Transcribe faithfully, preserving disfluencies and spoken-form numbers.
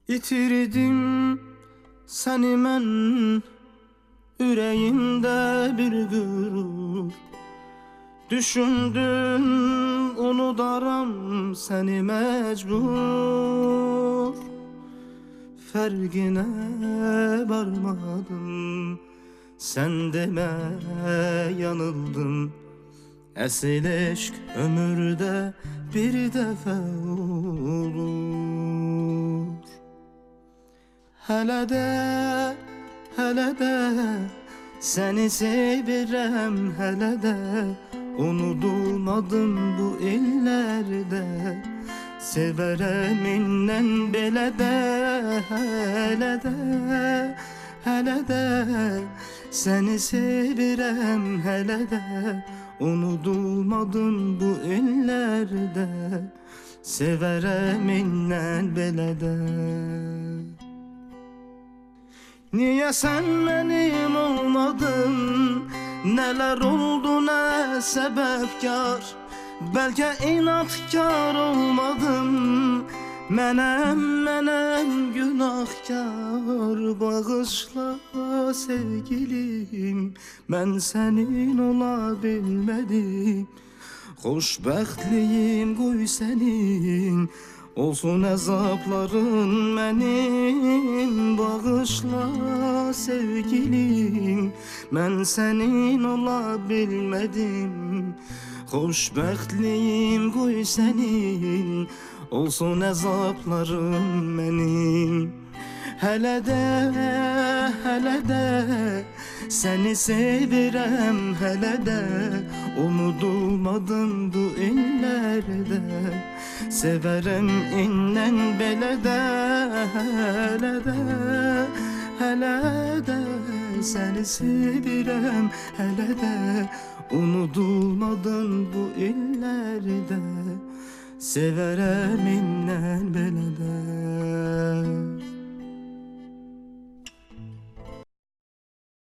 İtirdim səni mən, ürəyimdə bir qürur. Düşündüm unudaram səni məcbur. Fərqinə varmadım, sən demə yanıldım. Əsl eşq ömürdə bir dəfə olur. Hələ də, hələ də səni sevirəm, hələ də unudulmadım bu illərdə. Sevərəm indən belə də, hələ də, hələ də səni sevirəm, hələ də unudulmadım bu illərdə. Sevərəm indən belə də. Niye sen benim olmadın? Neler oldu, ne sebepkar? Belki inatkar olmadım. Menem menem günahkar. Bağışla sevgilim, ben senin olabilmedim. Xoşbəxtliyim qoy sənin, olsun əzabların mənim. Bağışla sevgilim, mən sənin ola bilmədim. Xoşbəxtliyim qoy sənin, olsun əzabların mənim. Hələ də, hələ də səni sevirəm, hələ də unudulmadım bu illərdə. Sevərəm indən belə də, hələ də, hələ də səni sevirəm, hələ də unudulmadım bu illərdə. Sevərəm indən